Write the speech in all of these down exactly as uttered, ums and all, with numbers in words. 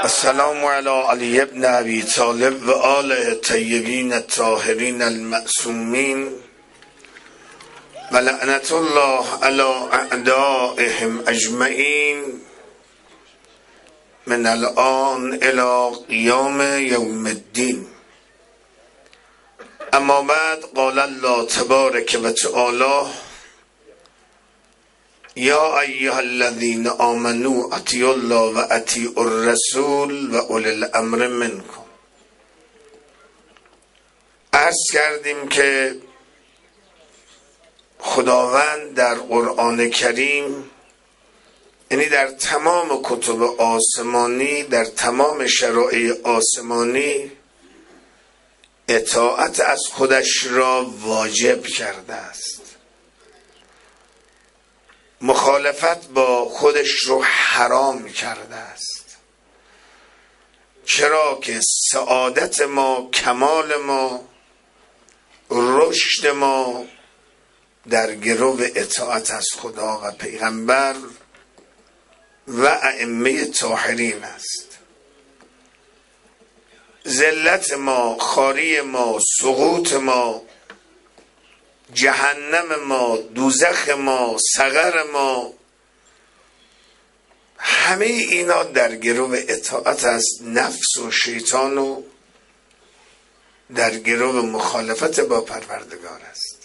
السلام علی علی ابن ابی طالب و آل طیبین الطاهرین المعصومین و لعنت الله علی اعدائهم اجمعین من الان الی قیام یوم الدین. اما بعد قال الله تبارک و تعالی یا ایها الذین آمنوا اطیعوا الله و اطیعوا الرسول و اولی الامر منکم. عرض کردیم که خداوند در قرآن کریم، یعنی در تمام کتب آسمانی، در تمام شرایع آسمانی، اطاعت از خودش را واجب کرده است، مخالفت با خودش رو حرام کرده است. چرا که سعادت ما، کمال ما، رشد ما در گرو اطاعت از خدا و پیغمبر و ائمه طاهرین است. ذلت ما، خواری ما، سقوط ما، جهنم ما، دوزخ ما، سقر ما، همه اینا در گرو اطاعت از نفس و شیطان و در گرو مخالفت با پروردگار است.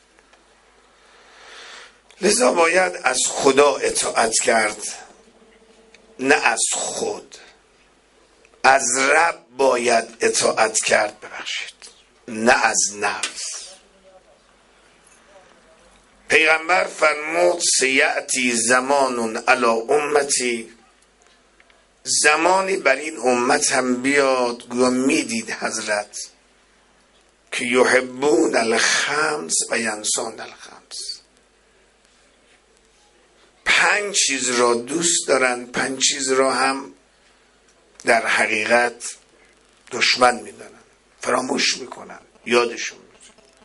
لذا باید از خدا اطاعت کرد، نه از خود. از رب باید اطاعت کرد، ببخشید، نه از نفس. پیغمبر فرمود سیأتی زمانون علی امتی، زمانی بر این امت هم بیاد، گویا میدید حضرت، که یحبون الخمس و ینسون الخمس، پنج چیز را دوست دارن، پنج چیز را هم در حقیقت دشمن میدانن، فراموش میکنن، یادشون میکنن.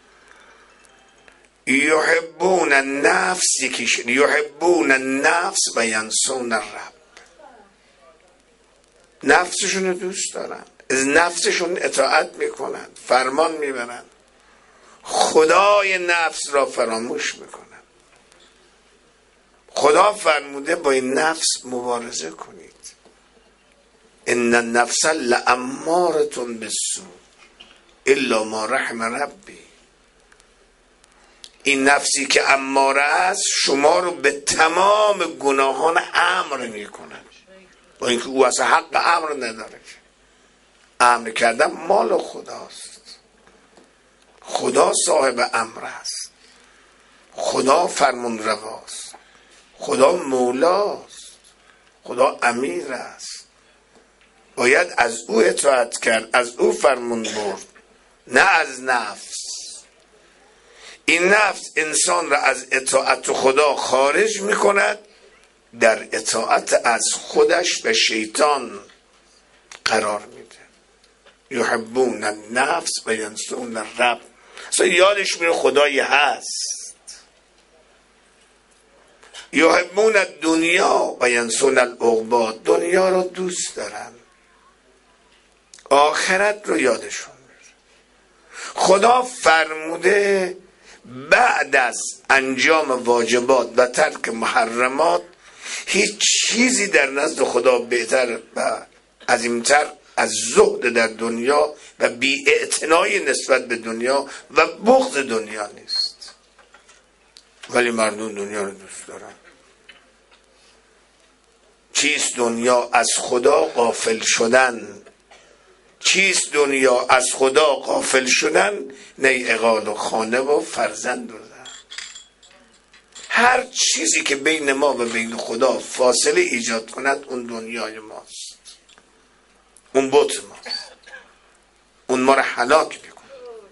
یحبون النفس، یکیش یحبون النفس و ینسون الرب، نفسشون رو دوست دارن، از نفسشون اطاعت میکنن، فرمان میبرن، خدای نفس را فراموش میکنن. خدا فرموده با این نفس مبارزه کنید. ان النفس لاماره بالسوء الا ما رحم ربی. این نفسی که اماره است شما رو به تمام گناهان امر میکنه، با اینکه او اصلا حق امر نداره. امر کردن مال خداست، خدا صاحب امر است، خدا فرمان رواست، خدا مولاست، خدا امیر است. باید از او اطاعت کرد، از او فرمان برد، نه از نفس. این نفس انسان را از اطاعت خدا خارج میکند، در اطاعت از خودش و شیطان قرار میده. یحبون النفس و ینسون الرب، اصلا یادش میره خدایی هست. یحبون الدنیا و ینسون العقبی، دنیا رو دوست دارن، آخرت رو یادشون میره. خدا فرموده بعد از انجام واجبات و ترک محرمات هیچ چیزی در نزد خدا بهتر و عظیمتر از زهد در دنیا و بی‌اعتنایی نسبت به دنیا و بغض دنیا نیست. ولی مردم دنیا رو دوست دارن. چیست دنیا؟ از خدا غافل شدن. چیست دنیا؟ از خدا غافل شدن، نه اقال و خانه و فرزند و زن. هر چیزی که بین ما و بین خدا فاصله ایجاد کند، اون دنیای ماست، اون بت ماست، اون ما را هلاک میکنه.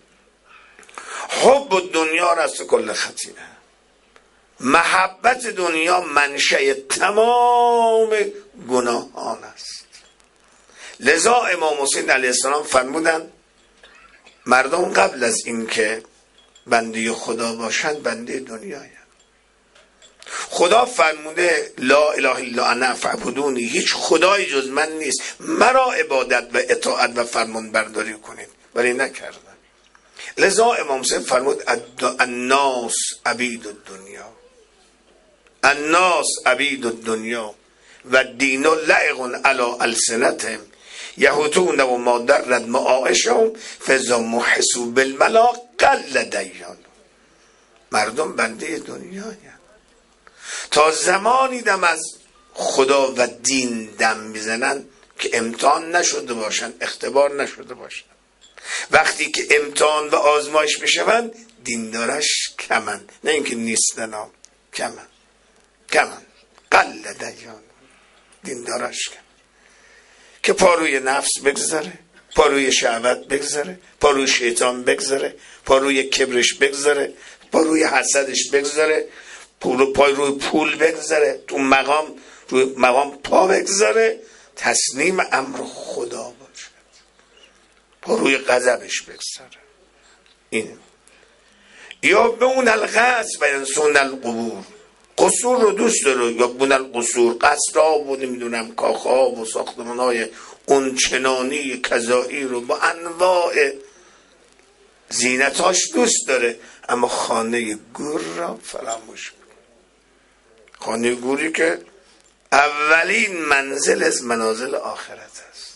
حب دنیا راست کل خطیئه، محبت دنیا منشأ تمام گناهان است. لذا امام حسین علیه السلام فرمودند مردم قبل از این که بنده خدا باشند بنده دنیایند. خدا فرموده لا اله الا انا فاعبدونی، هیچ خدایی جز من نیست، مرا عبادت و اطاعت و فرمان برداری کنید، ولی نکردن. لذا امام حسین فرمود الناس عبید الدنیا، الناس عبید الدنیا و دین لعق علی السنتهم یهوتون و ما درد معایشهم فاذا محسوا بالملا قل دیان. مردم بنده دنیا، تا زمانی دم از خدا و دین دم میزنن که امتحان نشده باشن، اختبار نشده باشن. وقتی که امتحان و آزمایش بشون دیندارش کمن، نه اینکه نیستن، کمن کمن قل دیان، دیندارش کمن که پاروی نفس بگذاره، پاروی شهوت بگذاره، پاروی شیطان بگذاره، پاروی کبرش بگذاره، پاروی حسدش بگذاره، پای روی پول بگذاره، تو مقام روی مقام پا بگذاره، تسلیم امر خدا باشه، پا روی غضبش بگذاره. این یا به اون الغصب و انسون القبور، قصور رو دوست داره، یا بون القصور، قصرها و نمیدونم کاخها و ساختمانهای اون چنانی کذایی رو با انواع زینتاش دوست داره، اما خانه گور را فراموش کنه. خانه گوری که اولین منزل از منازل آخرت است.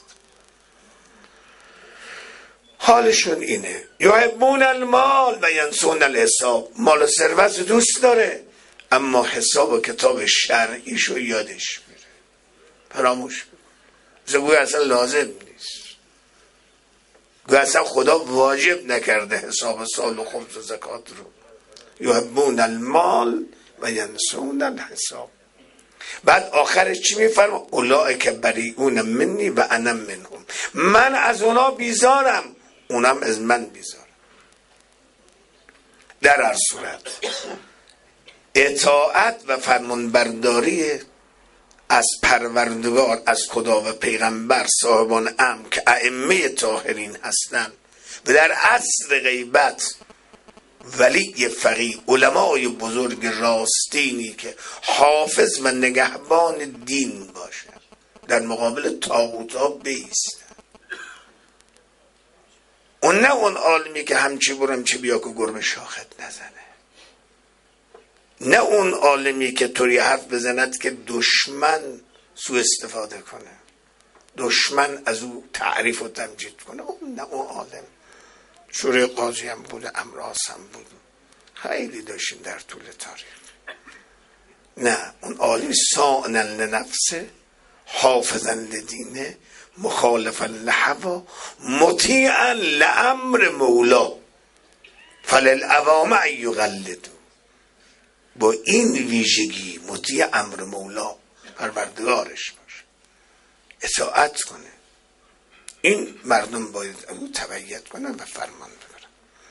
حالشون اینه یحبون المال و ینسون الحساب، مال و ثروت دوست داره اما حساب و کتاب شرعیشو یادش میره، فراموش میره، گویا اصلا لازم نیست، گویا اصلا خدا واجب نکرده حساب سال و خمس و زکات رو. یحبون المال و ینسون الحساب. بعد آخرش چی میفرما؟ اولئک بریئون منی و انا منهم، من از اونا بیزارم اونم از من بیزارم. در هر صورت اطاعت و فرمانبرداری از پروردگار، از خدا و پیغمبر، صاحبان امر که ائمه طاهرین هستند و در عصر غیبت ولی فقیه، علمای بزرگ راستینی که حافظ و نگهبان دین باشه، در مقابل طاغوت‌ها بایسته. اون نه اون عالمی که همچی برم چی بیا که گربه شاخت نزنه، نه اون عالمی که طوری حرف بزند که دشمن سوء استفاده کنه، دشمن از او تعریف و تمجید کنه. اون نه اون عالم. شوره قاضی هم بود، امراس هم بود، خیلی داشتیم در طول تاریخ. نه، اون عالم صائنا لنفسه، حافظا لدینه، مخالفا لهوا، مطیعا لامر مولا، فللعوامع یقلدوا. با این ویژگی مطیع امر مولا، پروردگارش باشه، اطاعت کنه. این مردم باید او تبعیت کنن و فرمان ببرن.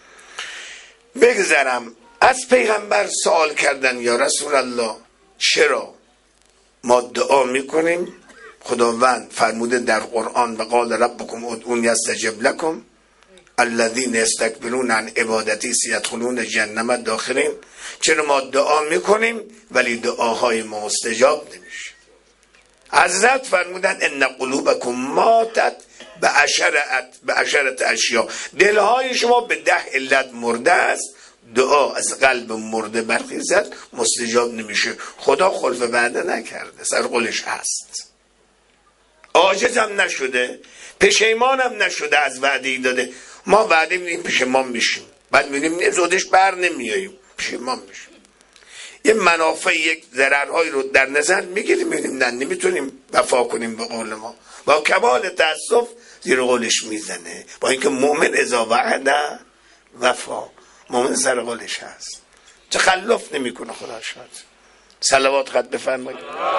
بگذرم از پیغمبر سوال کردن یا رسول الله چرا ما دعا میکنیم؟ خداوند فرموده در قرآن و قال ربکم ادعونی استجب لکم الذین یستکبرون عن عبادتی سیدخلون جهنم داخرین. چرا ما دعا میکنیم ولی دعاهای ما مستجاب نمیشه؟ حضرت فرمودن ان قلوبکم ماتت به عشرت به عشرت اشیا، دلهای شما به ده علت مرده است. دعا از قلب مرده برخیزد مستجاب نمیشه. خدا خلف وعده نکرده، سر قولش هست، عاجزم نشده، پشیمانم نشده از وعده ای داده. ما وعده میدیم پشیمان میشیم، بعد میبینیم زودش بر نمیاییم، پشیمان میشیم. یه منافع یک ضررهایی رو در نظر میگیریم، میبینیم نه نمیتونیم وفا کنیم به قول ما، با کمال تاسف زیر قولش میزنه. با اینکه مؤمن اذا وعده وفا، مؤمن سر قولش هست، تخلف نمیکنه. خدا شاد. صلوات خط بفرمایید.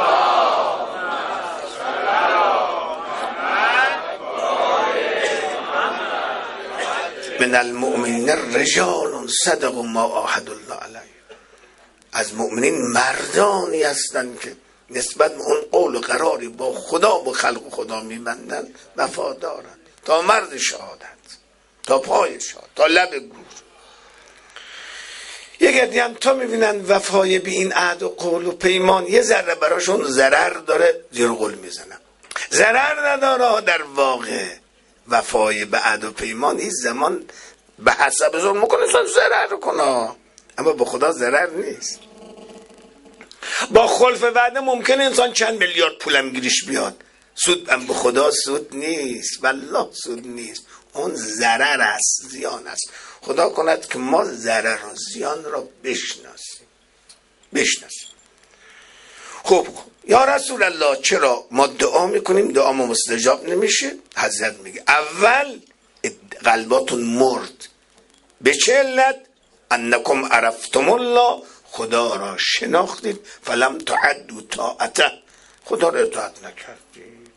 من المؤمنین رجال صدقوا ما عاهدوا الله علیه. از مؤمنین مردانی هستند که نسبت به اون قول و قراری با خدا و خلق خدا میبندن، وفا دارن تا مرد شهادت، تا پای شهادت، تا لب گور. یک عده‌ای هم تا میبینن وفای به این عهد و قول و پیمان یه ذره براشون ضرر داره زیر قول میزنن. ضرر نداره در واقع وفای به عهد و پیمان این زمان به حسب ظلم میکنه ضرر کنه، اما به خدا ضرر نیست. با خلف وعده ممکنه انسان چند میلیارد پولم گیرش بیاد، سود هم به خدا سود نیست، والله سود نیست، اون ضرر است، زیان است. خدا کند که ما ضرر و زیان را بشناسیم بشناسیم خب یا رسول الله چرا ما دعا میکنیم دعا ما مستجاب نمیشه؟ حضرت میگه اول قلباتون مرد. به چه علت؟ انکم عرفتم الله، خدا را شناختید، فلم تعدوا طاعته، خدا را اطاعت نکردید.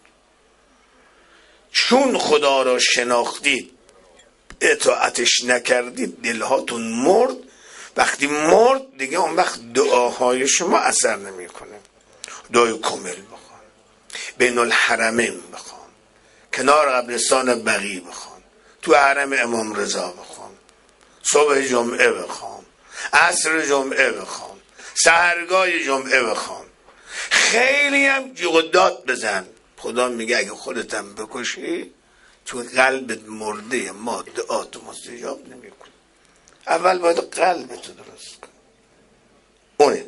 چون خدا را شناختید اطاعتش نکردید دلهاتون مرد. وقتی مرد دیگه اون وقت دعاهای شما اثر نمیکنه. دعای کامل بخوان، بین الحرمین بخوان، کنار قبرستان بقیع بخوان، تو حرم امام رضا بخوان، صبح جمعه بخوان، عصر جمعه بخوان، سحرگاه جمعه بخوان. خیلی هم جیغ و داد بزن. خدا میگه اگه خودتم بکشی تو قلبت مرده، ما دعاتو مستجاب نمیکنی. اول باید قلبتو درست کن، اونه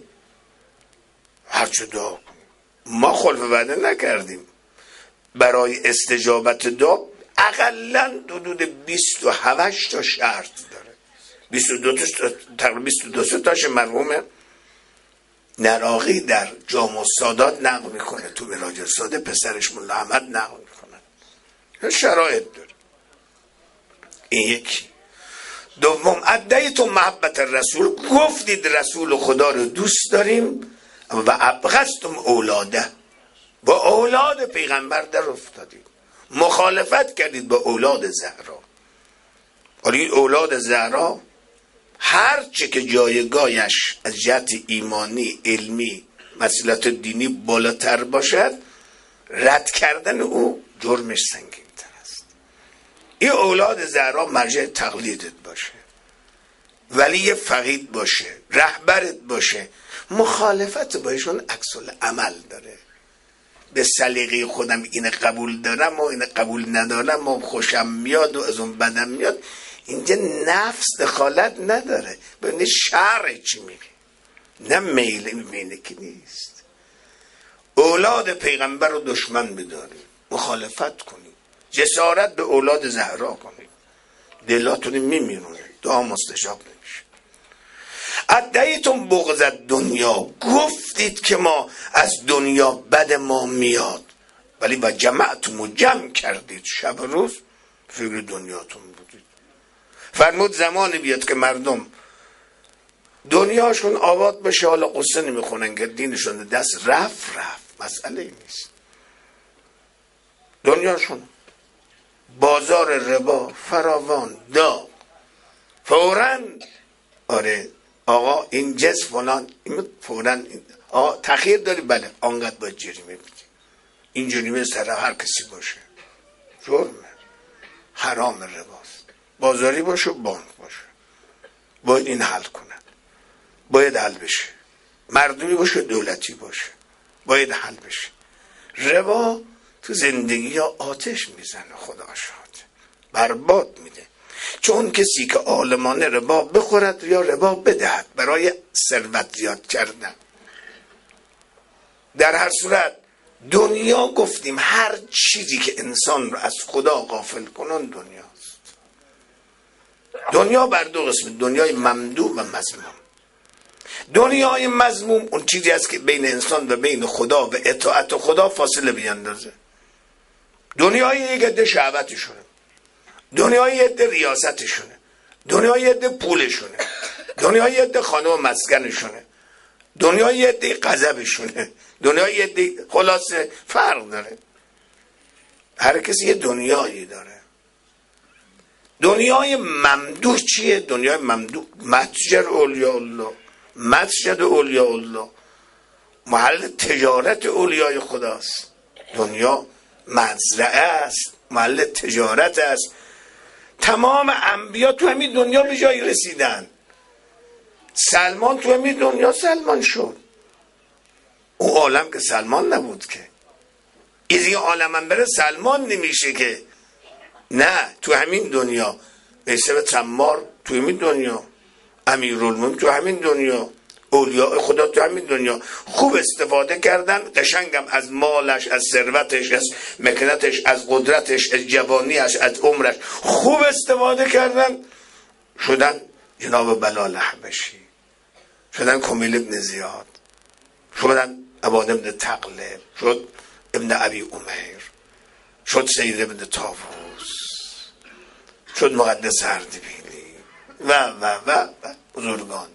هرچه دعا کن. ما خلف وعده نکردیم. برای استجابت دعا اقلا حدود بیست و هشت تا شرط داره. بیست و دو تا تقریبا بیست و دو تاش مرحوم نراقی در جامع السادات نقل میکنه، تو مراج الساده پسرش مولا احمد نقل میکنه. شرایط داره. این یکی. دوم ادعیتم محبت الرسول، گفتید رسول خدا رو دوست داریم و ابغضتم اولاده، با اولاد پیغمبر در افتادید، مخالفت کردید با اولاد زهرا. ولی اولاد زهرا هر چه که جایگاهش از جهت ایمانی، علمی، مسئلات دینی بالاتر باشد، رد کردن او جرمش سنگین تر است. این اولاد زهرا مرجع تقلیدت باشه، ولی فقید باشه، رهبرت باشه، مخالفت باشون عکس العمل داره. به سلیقه خودم این قبول دارم و این قبول ندارم و خوشم میاد و از اون بدم میاد، اینجا نفس دخالت نداره. ببینید شرع چی میگه، نه میل میله که نیست. اولاد پیغمبر رو دشمن بدارید، مخالفت کنید، جسارت به اولاد زهرا کنید، دلاتون میمیرونه، دعا مستجاب نمیشه. ادعیتم بغض دنیا، گفتید که ما از دنیا بد ما میاد، ولی و جمعتم و جمع کردید، شب روز فکر دنیاتون بودید. فرمود زمانی بیاد که مردم دنیاشون آباد بشه، حالا قصه نمیخونن که دینشون دست رفت رفت، مسئله نیست. دنیاشون بازار ربا فراوان داغ، فوراً آره آقا این جنس فلان، این فوراً آقا تخیر داری، بله آنقدر باید جریمه بدی. این جریمه سر هر کسی باشه، جرمه، حرام رباست، بازاری باشه، بانک باشه، باید این حل کنن، باید حل بشه. مردمی باشه، دولتی باشه، باید حل بشه. ربا تو زندگی ها آتش میزنه، خدا شاهد، برباد میده. چون کسی که عالمانه ربا بخورد یا ربا بدهد برای ثروت زیاد کردن. در هر صورت دنیا گفتیم هر چیزی که انسان رو از خدا غافل کنن دنیاست. دنیا بر دو قسم، دنیای ممدوح و مذموم. دنیای مذموم اون چیزی است که بین انسان و بین خدا و اطاعت خدا فاصله بیندازه. دنیای یک عده شهوتشونه، دنیای یک عده ریاستشونه، دنیای یک عده پولشونه، دنیای یک عده خانه و مسکنشونه، دنیای یک عده غضبشونه، دنیای یک عده، خلاصه فرق داره. هر کسی یه دنیایی داره. دنیای ممدوح چیه؟ دنیای ممدوح متجر اولیاء الله، مسجد اولیاء الله، محل تجارت اولیای خداست. دنیا مزرعه است، محل تجارت است. تمام انبیا تو همین دنیا به جایی رسیدن. سلمان تو همین دنیا سلمان شد. او عالم که سلمان نبود که. از این عالم هم بره سلمان نمیشه که. نه، تو همین دنیا. میسه تمار تو همین دنیا، امیرالمومنین تو همین دنیا، اولیاء خدا تو همین دنیا خوب استفاده کردن. قشنگم از مالش، از ثروتش، از مکنتش، از قدرتش، از جوانیش، از عمرش خوب استفاده کردن، شدن جناب بلال حبشی، شدن کمیل ابن زیاد، شدن عباد ابن تغلب، شد ابن ابی امیر، شد سید ابن طاووس، شد مقدس اردبیلی و و و و بزرگانی.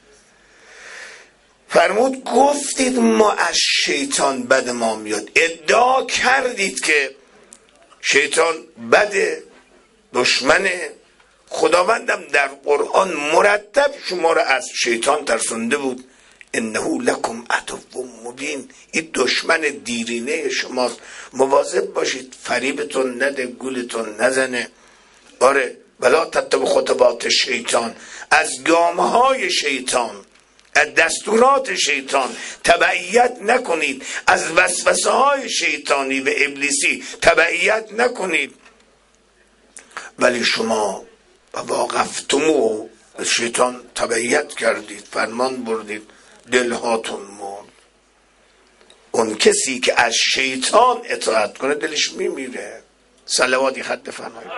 فرمود گفتید ما از شیطان بد ما میاد، ادعا کردید که شیطان بده، دشمنه. خداوندم در قرآن مرتب شما را از شیطان ترسونده بود. انه لکم عدو مبین، این دشمن دیرینه شماست، مواظب باشید فریبتون نده، گولتون نزنه. آره، ولا تتبعوا خطوات شیطان، از گامهای شیطان، از دستورات شیطان تبعیت نکنید، از وسوسه های شیطانی و ابلیسی تبعیت نکنید. ولی شما واقفتمو، شیطان تبعیت کردید، فرمان بردید، دلهاتون مرد. اون کسی که از شیطان اطاعت کنه دلش میمیره. صلواتی خط بفرمایید.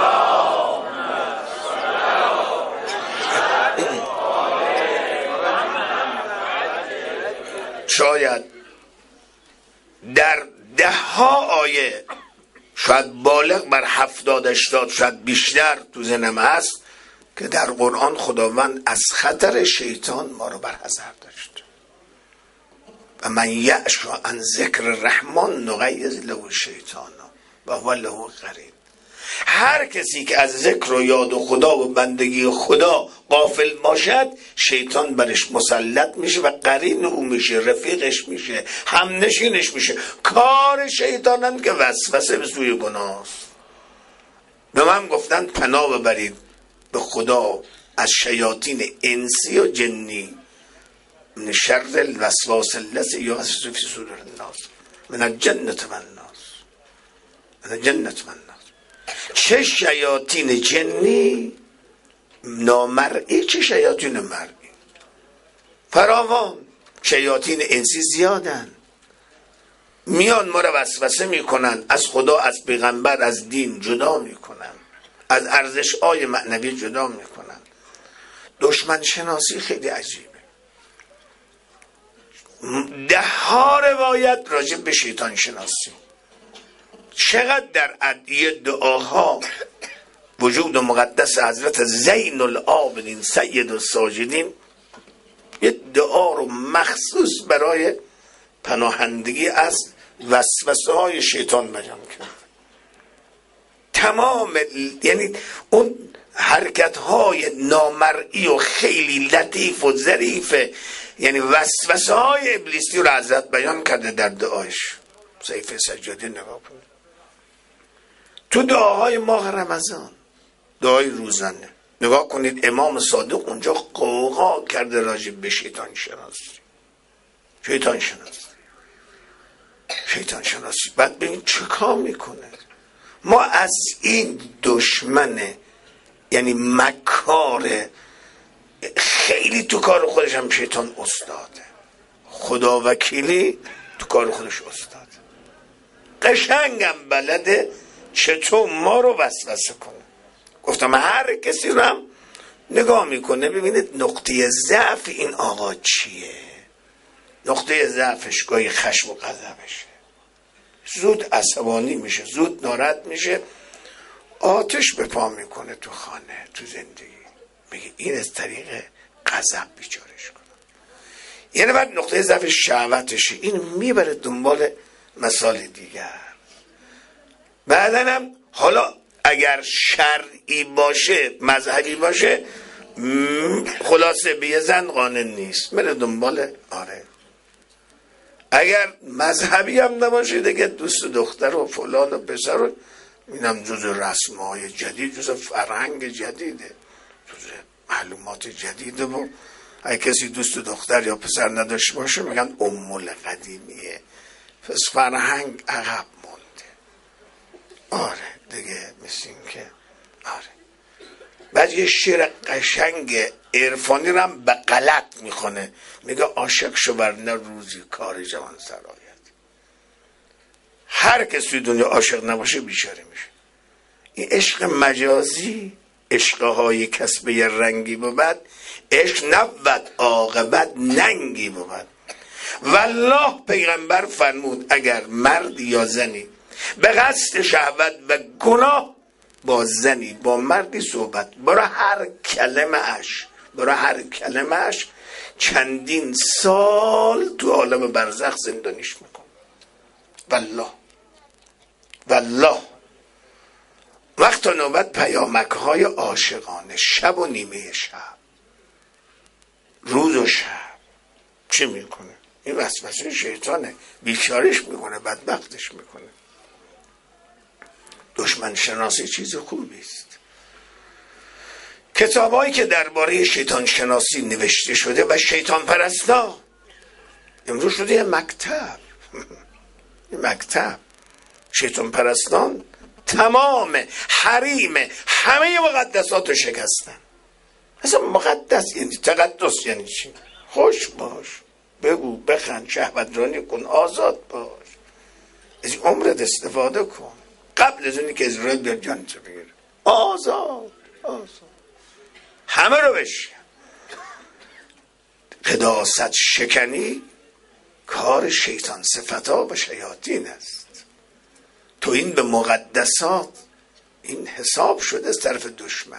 شاید در ده ها آیه، شاید بالغ بر هفتاد اشتاد، شاید بیشتر تو ذهنم هست که در قرآن خداوند از خطر شیطان ما رو برحذر داشت. و من یعش عن ذکر الرحمن نقیض له شیطان و هو له قرین. هر کسی که از ذکر و یاد و خدا و بندگی خدا غافل باشد، شیطان برش مسلط میشه و قرین او میشه، رفیقش میشه، همنشینش میشه. کار شیطان هم که وسوسه به سوی گناه است. به من گفتن پناه ببرید به خدا از شیاطین انسی و جنی، من شر الوسواس الذی یوسوس فی صدور الناس من الجنة والناس، من الجنة والناس. چه شیاطین جنی نامرئی، چه شیاطین مرئی، فراوان. شیاطین انسی زیادن، میان ما را وسوسه میکنن، از خدا، از پیغمبر، از دین جدا میکنن، از ارزش های معنوی جدا میکنن. دشمن شناسی خیلی عجیبه. ده ها روایت راجع به شیطان شناسی، چقدر در ادعیه دعاها وجود مقدس حضرت زین العابدین سید الساجدین یه دعا رو مخصوص برای پناهندگی از وسوسه های شیطان بیان کرد. تمام یعنی اون حرکت های نامرئی و خیلی لطیف و ظریف، یعنی وسوسه های ابلیسی رو حضرت بیان کرده در دعایش. صحیفه سجاده نگاه کنید. تو دعاهای ماه رمضان، دعای روزانه نگاه کنید، امام صادق اونجا قوقا کرده راجع به شیطان شناسی. شیطان شناسی شیطان شناسی بعد ببین چه کار میکنه. ما از این دشمن یعنی مکار خیلی تو کار خودش هم شیطان استاده، خدا وکیلی تو کار خودش استاده، قشنگم بلده چطور ما رو وسوسه کنه. گفتم هر کسی رو هم نگاه میکنه ببینید نقطه ضعف این آقا چیه. نقطه ضعفش گاهی خشم و غضبشه، زود عصبانی میشه، زود ناراحت میشه، آتش به پا میکنه تو خانه، تو زندگی. میگه این از طریق غضب بیچارش کنم. یعنی بعد نقطه ضعف شهوتشه، این میبره دنبال مسائل دیگر. بعدن هم حالا اگر شرعی باشه، مذهبی باشه، خلاصه به یه زن قانع نیست، میره دنبال آره. اگر مذهبی هم نباشه دیگه دوست دختر و فلان و پسر و اینم جز رسم‌های جدید، جز فرهنگ جدیده، جز معلومات جدیده و اگه کسی دوست دختر یا پسر نداشته باشه میگن امول قدیمیه، پس فرهنگ عقب مونده. آره دیگه مثل این که آره. بعد یه شعر قشنگ عرفانی رو هم به غلط میخونه، میگه عاشق شو ورنه روزی کار جوان سرایت. هر کسی دنیا عاشق نباشه بیچاره میشه. این عشق مجازی، عشقهای کسبه رنگی بود، عشق نبود عاقبت ننگی بود. والله پیغمبر فرمود اگر مرد یا زنی به قصد شهوت و گناه با زنی با مردی صحبت، برای هر کلمه اش برای هر کلمه اش چندین سال تو عالم برزخ زندانیش میکن. والله والله وقت و نوبت پیامک های عاشقانه، شب و نیمه شب، روز و شب چی میکنه؟ این وسوسه شیطانه، بیچارش میکنه، بدبختش میکنه. دشمن شناسی چیز خوبی است. کتابایی که درباره شیطان شناسی نوشته شده و شیطان پرستا امروز شده یه مکتب یه مکتب. شیطان پرستان تمام حریم همه مقدسات رو شکستن. اصلا مقدس یعنی تقدس یعنی چی؟ خوش باش، بگو، بخند، شهوت رانی کن، آزاد باش، از این عمرت استفاده کن قبل از اونی که اسرائیل بیاد جان تو بگیره. آزاد آزاد همه رو بشه. قداست شکنی کار شیطان صفتا و شیاطین است. تو این به مقدسات این حساب شده از طرف دشمن.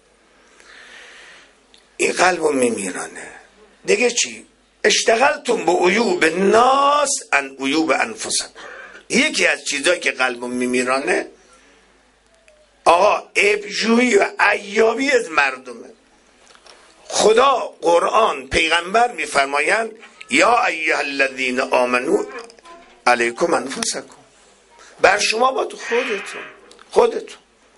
این قلبو میمیرانه. دیگه چی؟ اشتغلتم به عیوب ناس ان عیوب انفسکم. یکی از چیزایی که قلبو میمیرانه آقا عیبجویی و عیابی از مردمه. خدا، قرآن، پیغمبر میفرمایند یا ایها الذین آمنو علیکم انفسکم، بر شما با تو خودتون خودتون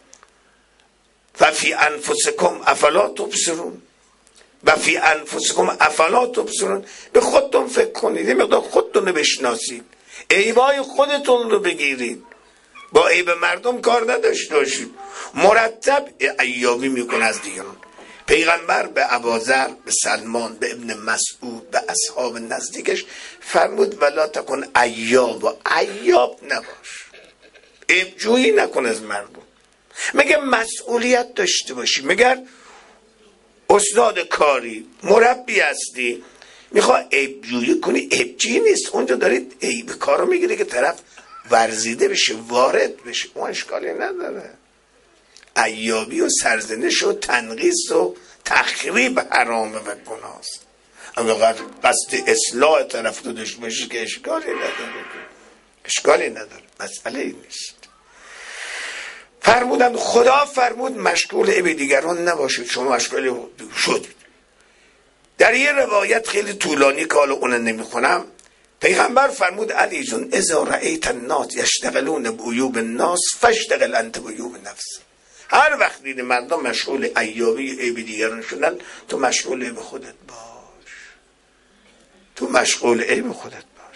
و فی انفسکم افلا تبصرون و فی انفسکم افلا تبصرون. به خودتون فکر کنید، یه مقدار خودتون رو بشناسید، عیبای خودتون رو بگیرید، با عیب مردم کار نداشته باشید. مرتب عیابی میکنه از دیگران. پیغمبر به ابوذر، به سلمان، به ابن مسعود، به اصحاب نزدیکش فرمود ولا تکن عیاب، و عیاب نباش، عیبجویی نکن از مردم. مگه مسئولیت داشته باشی؟ مگر استاد کاری مربی هستی میخوای عیبجویی کنی؟ عیبجویی نیست، اونجا دارید عیب کارو میگیری که طرف ورزیده بشه، وارد بشه، اون اشکالی نداره. عیابی و سرزنش و تنقیص و تخریب حرامه و گناهست. اما قصد اصلاح طرف تو داشته باشی که اشکالی نداره، اشکالی نداره، مسئله ای نیست. فرمودن خدا فرمود مشغول عیب دیگران نباشید، شما مشغول شدید. در یه روایت خیلی طولانی که حالا اون نمیخونم، پیغمبر فرمود علی جون اذا رأیت الناس یشتغلون بعیوب الناس فاشتغل انت بعیوب نفس. هر وقت دیدی مردم مشغول عیابی عیب دیگران شدن، تو مشغول عیب خودت باش، تو مشغول عیب خودت باش.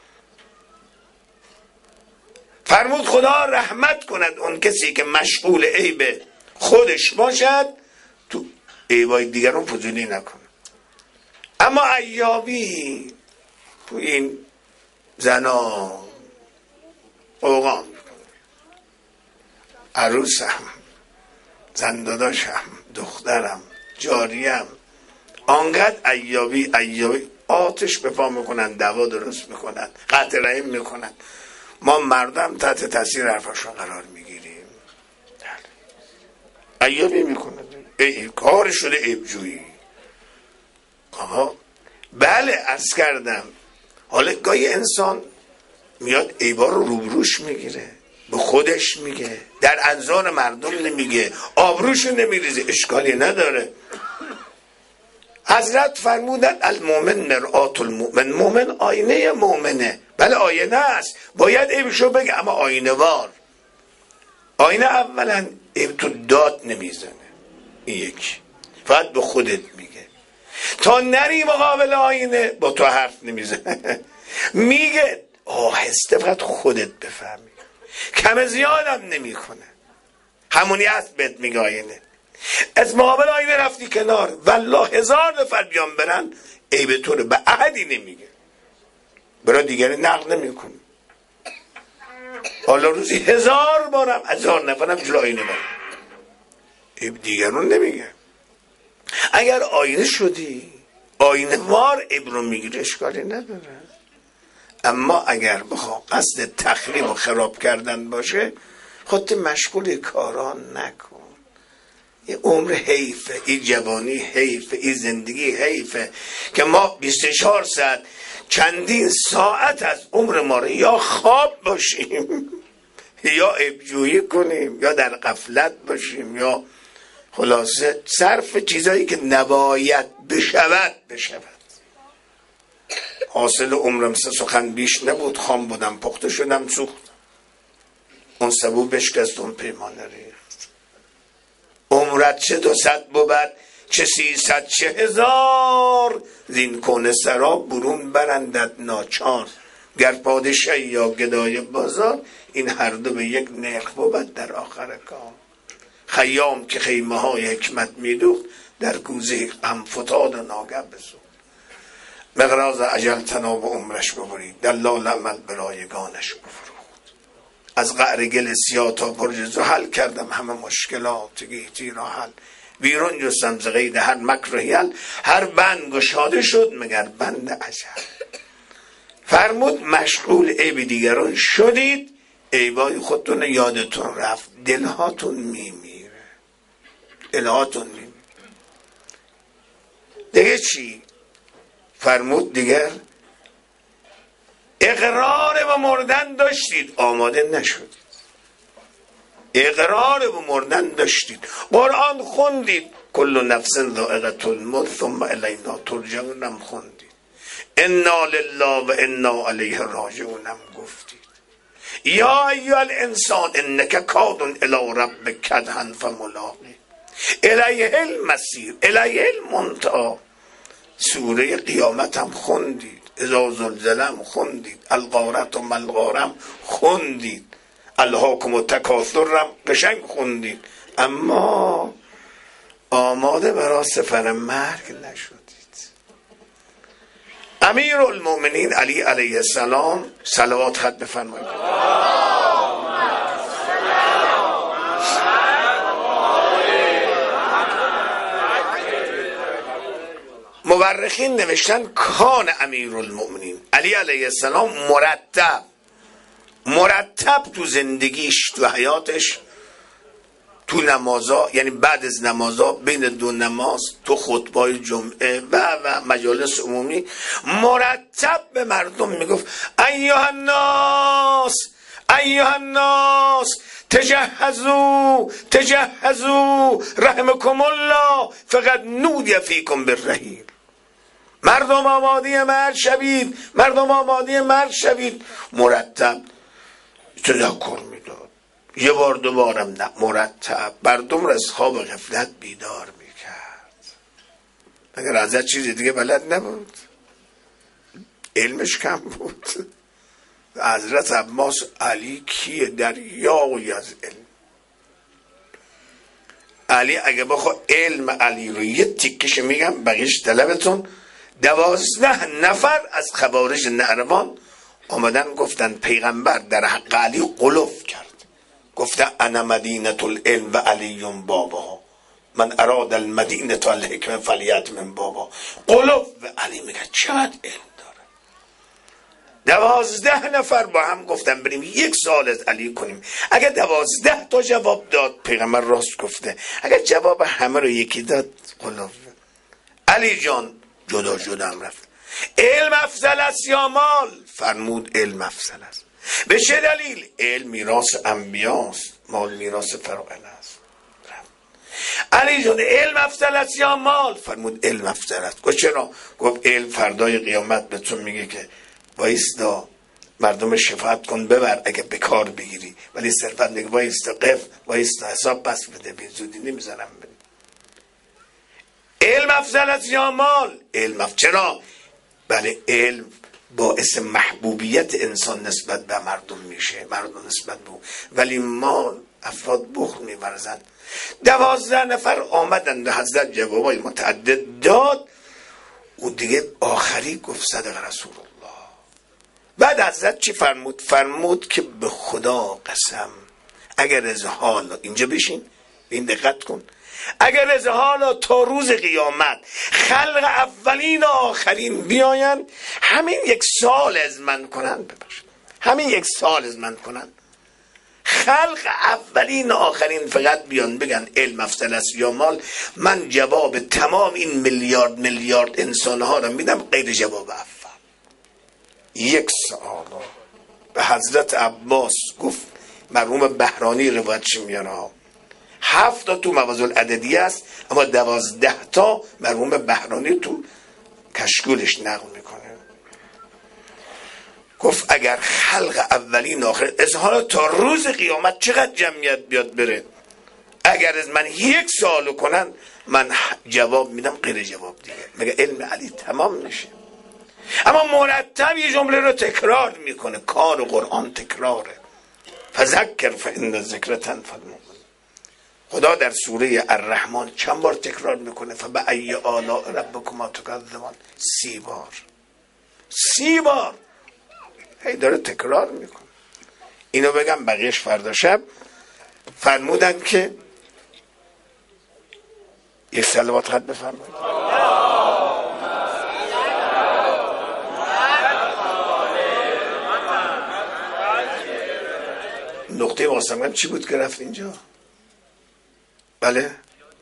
فرمود خدا رحمت کند اون کسی که مشغول عیب خودش باشد، تو عیبای دیگران فضولی نکنه. اما عیابی تو این زنا اوقام عروسم، زنداداشم، دخترم، جاریم، آنقدر عیابی عیابی آتش به پا میکنن، دوا درست میکنن، قطع رحم میکنن. ما مردم تحت تاثیر حرفاشون قرار میگیریم. عیابی میکنن، ای کار شده عیبجویی. آها بله عرض کردم. حالا گاهی انسان میاد عیبا رو روبروش میگیره، به خودش میگه، در انظار مردم نمیگه، آبروشو نمیریزه، اشکالی نداره. حضرت فرمودن المؤمن مرآت المؤمن، مؤمن آینه مؤمنه. بله آینه است، باید عیبشو بگه، اما آینه وار. آینه اولا عیب تو داد نمیزنه، این یکی، فقط به خودت میگه. تا نری مقابل آینه با تو حرف نمیزنه. میگه آهسته فقط خودت بفهمی، کم زیادم نمی کنه، همونی هست بهت میگه آینه. از مقابل آینه رفتی کنار، والله هزار نفر بیان برن عیب تو رو به احدی نمیگه، برای دیگری نقل نمیکنه. حالا روزی هزار بارم هزار نفرم جلو آینه برن، عیب دیگرون نمیگه. اگر آینه شدی آینه وار عیب رو میگیره اشکالی نداره، اما اگر بخوا قصد تخریب و خراب کردن باشه خودت مشغول کاران نکن. این عمر حیفه، این جوانی حیفه، این زندگی حیفه که ما بیست و چهار ساعت چندین ساعت از عمر ما رو یا خواب باشیم یا عیبجویی کنیم یا در غفلت باشیم یا خلاصه صرف چیزایی که نباید بشود بشود. حاصل عمرم سه سخن بیش نبود، خام بودم پخته شدم سوخت، اون سبو بشکست اون پیمانه ریخت. عمرت چه دو صد بود چه سیصد چه هزار، زین کون سراب برون برندت ناچار. گر پادشه یا گدای بازار، این هر دو به یک نرخ بود در آخر کار. خیام که خیمه های حکمت میدوخت، در گوزه غم فتاد و ناگه بسوخت. مقراض اجل تناب عمرش ببرید، دلال عمل برایگانش بفروخت. از قعر گل سیاه تا برج زحل، کردم همه مشکلات گیتی را حل. بیرون جستم ز قید هر مکر و حیل، هر بند گشاده شد مگر بند اجل. فرمود مشغول عیب دیگران شدید، عیبای خودتون یادتون رفت، دلهاتون میمیره، دلهاتون میمیره. دیگه چی فرمود؟ دیگر اقرار به مردن داشتید آماده نشدید، اقرار به مردن داشتید، قرآن خوندید، کل نفس ذائقة الموت ثم الینا ترجعون هم خوندید، انا لله و انا علیه راجعون هم گفتید. یا ایها الانسان انک کاد الی ربک کدحا فملاقیه الیه المصیر الیه المنتهی. سوره قیامت هم خوندید، اذا زلزلم خوندید، الغارت و ملغارم خوندید، الهاکم و تکاثرم قشنگ خوندید، اما آماده برای سفر مرگ نشدید. امیر المؤمنین علی علیه السلام صلوات خط بفرمایید. مورخین نوشتن کان امیر المؤمنین علی علیه السلام مرتب مرتب تو زندگیش تو حیاتش تو نمازا، یعنی بعد از نمازا بین دو نماز تو خطبای جمعه و و مجالس عمومی مرتب به مردم میگفت ایها الناس ایها الناس تجهزوا تجهزوا رحمكم الله فقد نودی فیکم بالرحیل. مردم آماده مرگ شوید، مردم آماده مرگ شوید. مرتب تذکر میداد، یه بار دوبارم نه، مرتب مردم را از خواب غفلت بیدار میکرد. مگر ازت چیزی دیگه بلد نبود؟ علمش کم بود؟ حضرت عباس علی کیه؟ دریایی از علم. علی اگه بخوا علم علی رو یه تیکش میگم بقیش طلبتون، دوازده نفر از خوارج نهروان آمدن گفتن پیغمبر در حق علی قلوف کرد، گفته انا مدینه العلم و علی بابا، من اراد المدینه الحکمه فلیت من بابا. قلوف و علی میگه چقدر علم داره. دوازده نفر با هم گفتن بریم یک سال از علی کنیم. اگر دوازده تا جواب داد پیغمبر راست گفته، اگر جواب همه رو یکی داد قلوف. علی جان جدا جدا هم رفت. علم افضل است یا مال؟ فرمود علم افضل است. به چه دلیل؟ علم میراث انبیاست، مال میراث فرائض است. علی جان علم افضل است یا مال؟ فرمود علم افضل است. گفت چرا؟ گفت علم فردای قیامت به تو میگه که وایستا مردم شفاعت کن ببر اگه به کار بگیری، ولی صرفا میگه وایستا قف، وایستا حساب پس بده، بی زودی نمیذارم بده. علم افضل از یا مال؟ علم افضل. چرا؟ بله علم باعث محبوبیت انسان نسبت به مردم میشه، مردم نسبت به او. ولی مال افراد بخل میورزند. دوازده نفر آمدند و حضرت جوابای متعدد داد. او دیگه آخری گفت صدق رسول الله. بعد حضرت چی فرمود؟ فرمود که به خدا قسم اگر از حالا اینجا بشین این دقت کن، اگر از حالا تا روز قیامت خلق اولین و آخرین بیاین همین یک سال از من کنن، ببخشید همین یک سال از من کنن، خلق اولین و آخرین فقط بیان بگن علم افضل است یا مال، من جواب تمام این میلیارد میلیارد انسان ها رو میدم غیر جواب اول. یک سال به حضرت عباس گفت، مرحوم بهرانی روایتش میاره، هفت تا تو موازی العددیه است اما دوازده تا مرحوم بهرانی تو کشکولش نقل میکنه. گفت اگر خلق اولین آخر از حالا تا روز قیامت چقدر جمعیت بیاد بره، اگر از من یک سالو کنن من جواب میدم غیر جواب دیگه. مگه علم علی تمام میشه؟ اما مرتب یه جمله رو تکرار میکنه. کار قرآن تکراره. فذکر فان الذکر تنفع المؤمنین. خدا در سوره الرحمن چند بار تکرار میکنه فبأی آلاء ربکما تکذبان؟ سی بار. سی بار هی داره تکرار میکنه. اینو بگم بقیهش فردا شب. فرمودن که یک صلوات خط بفرمایید. نقطه واسمگم چی بود که رفت اینجا؟ بله؟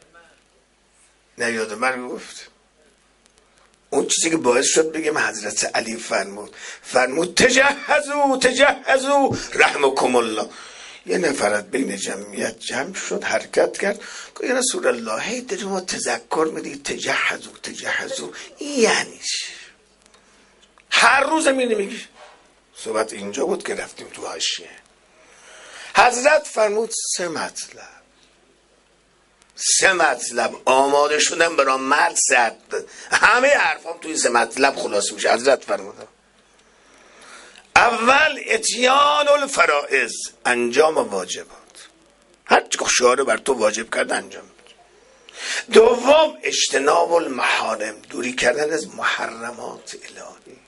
نه یاد من گفت. اون چیزی که باعث شد بگم حضرت علی فرمود فرمود تجهزو تجهزو رحمکم الله. یه نفرت بین جمعیت جمع شد حرکت کرد که یا رسول الله هی داری ما تذکر میدی تجهزو تجهزو این یعنی چی؟ هر روز می نمیگی. صحبت اینجا بود که رفتیم تو حاشیه. حضرت فرمود سه مطلب سه مطلب آماده شدن برای مرد سرد. همه حرفام توی سه مطلب خلاص میشه. حضرت فرمود اول اتیان الفرائض، انجام واجبات، هر چی که شارع بر تو واجب کرده انجام بده. دوم اجتناب المحارم، دوری کردن از محرمات الهی.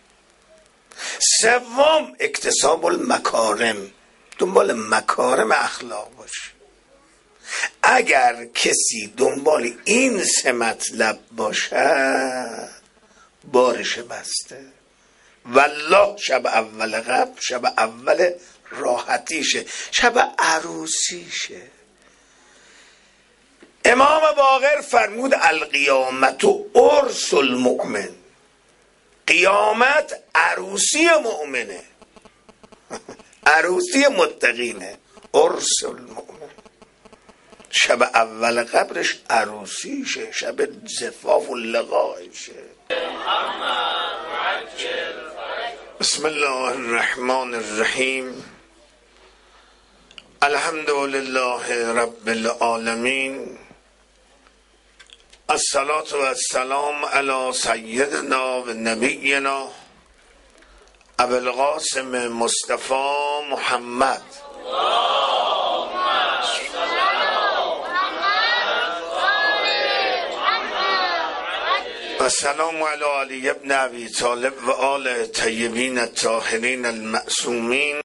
سوم اکتساب المکارم، دنبال مکارم اخلاق باشه. اگر کسی دنبال این سه مطلب باشه بارش بسته. والله شب اول قبل شب اول راحتیشه، شب عروسیشه. امام باقر فرمود القیامت و عرس المؤمن، قیامت عروسی مؤمنه، عروسی متقینه. عرس المؤمن شب اول قبرش عروسیشه، شب زفاف و لقایشه. بسم الله الرحمن الرحیم. الحمد لله رب العالمین. الصلاة و السلام علی سیدنا و نبینا ابو القاسم مصطفی محمد و سلام علی علی ابن ابی طالب و آل طیبین الطاهرین المعصومین.